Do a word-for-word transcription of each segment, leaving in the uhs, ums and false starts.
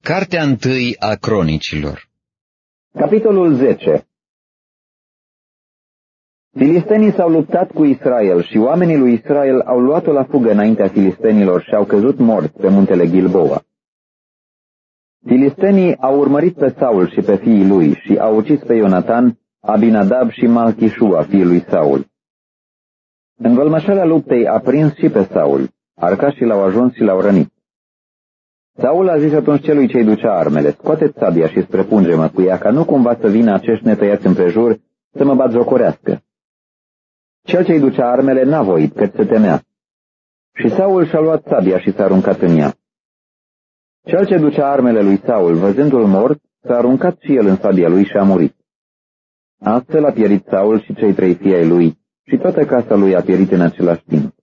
Cartea întâi a Cronicilor. Capitolul zece. Filistenii s-au luptat cu Israel și oamenii lui Israel au luat-o la fugă înaintea filistenilor și au căzut morți pe muntele Gilboa. Filistenii au urmărit pe Saul și pe fiii lui și au ucis pe Ionatan, Abinadab și Malchișua, fiul lui Saul. Învălmășarea luptei a prins și pe Saul, arcașii l-au ajuns și l-au rănit. Saul a zis atunci celui ce-i ducea armele: scoateți sabia și străpunge-mă cu ea, ca nu cumva să vină acești netăiați împrejur să mă batjocorească. Cel ce-i ducea armele n-a voit, căci se temea. Și Saul și-a luat sabia și s-a aruncat în ea. Cel ce ducea armele lui Saul, văzându-l mort, s-a aruncat și el în sabia lui și a murit. Astfel a pierit Saul și cei trei fii ai lui, și toată casa lui a pierit în același timp.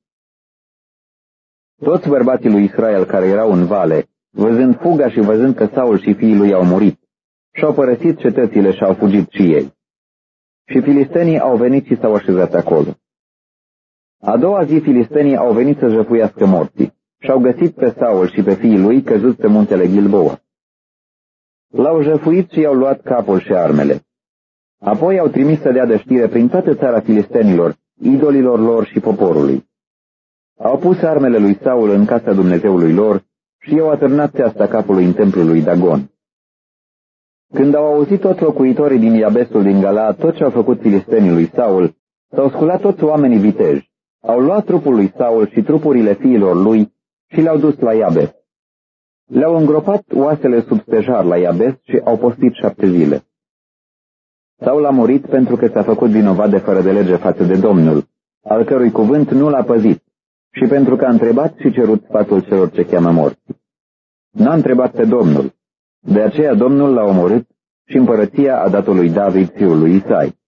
Toți bărbații lui Israel care erau în vale, văzând fuga și văzând că Saul și fiii lui au murit, și-au părăsit cetățile și au fugit și ei. Și filistenii au venit și s-au așezat acolo. A doua zi filistenii au venit să jăfuiască morții și-au găsit pe Saul și pe fiii lui căzuți pe muntele Gilboa. L-au jăfuit și i-au luat capul și armele. Apoi au trimis să dea de știre prin toată țara filistenilor, idolilor lor și poporului. Au pus armele lui Saul în casa Dumnezeului lor și i-au atârnat țeasta capului în templul lui Dagon. Când au auzit toți locuitorii din Iabesul din Galaad tot ce au făcut filistenii lui Saul, s-au sculat toți oamenii viteji, au luat trupul lui Saul și trupurile fiilor lui și le-au dus la Iabes. Le-au îngropat oasele sub stejar la Iabes și au postit șapte zile. Saul a murit pentru că s-a făcut vinovat de fără de lege față de Domnul, al cărui cuvânt nu l-a păzit, și pentru că a întrebat și cerut sfatul celor ce cheamă morții. N-a întrebat pe Domnul, de aceea Domnul l-a omorât și împărăția a dat-o lui David, fiul lui Isai.